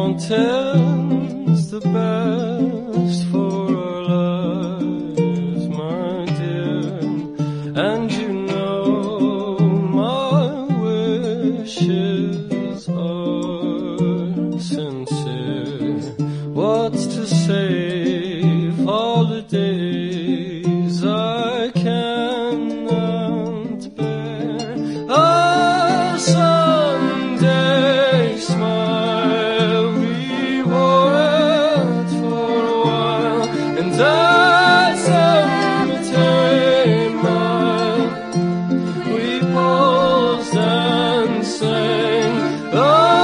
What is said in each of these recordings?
intends the best for our lives, my dear, and you know my wishes are sincere. What's to save holidays I cannot bear? A Sunday smile we wore it for a while, and that cemetery mile we paused and sang. A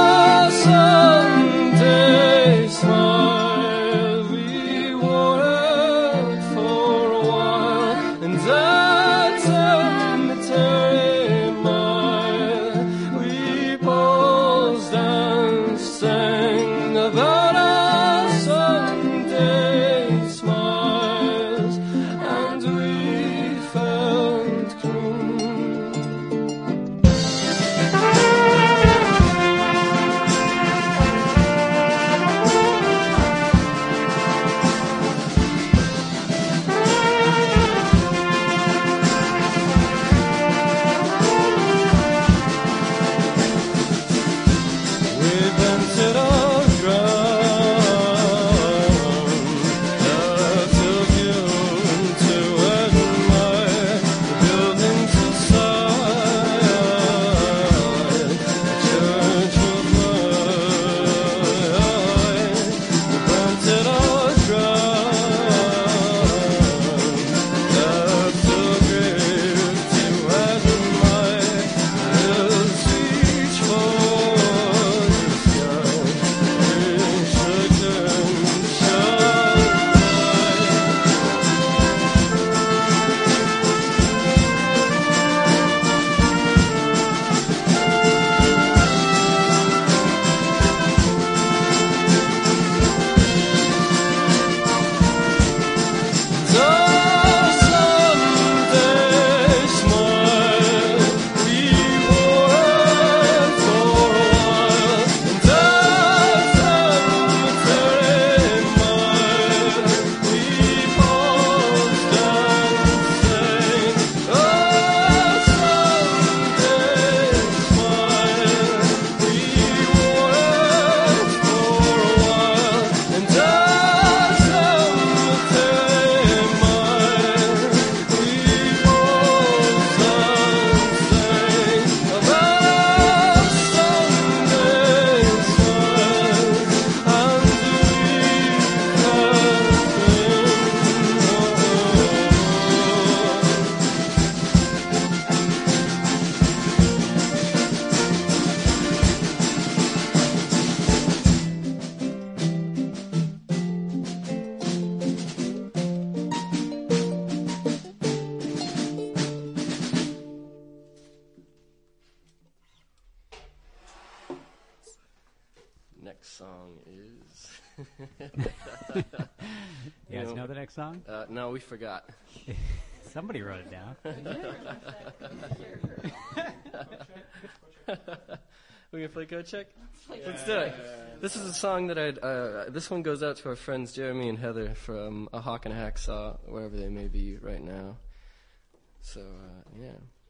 Sunday smile we wore it for a while, and that cemetery mile we paused and sang about our Sunday smiles, and we felt clean. We vented our ground, took you to admire the buildings inside the Church of Light. We vented our ground, took you to admire the speech for Next song is. You guys know the next song? No, we forgot. Somebody wrote it down. We gonna play Code Check? Let's do it. This is a song that this one goes out to our friends Jeremy and Heather from A Hawk and a Hacksaw, wherever they may be right now. So, yeah.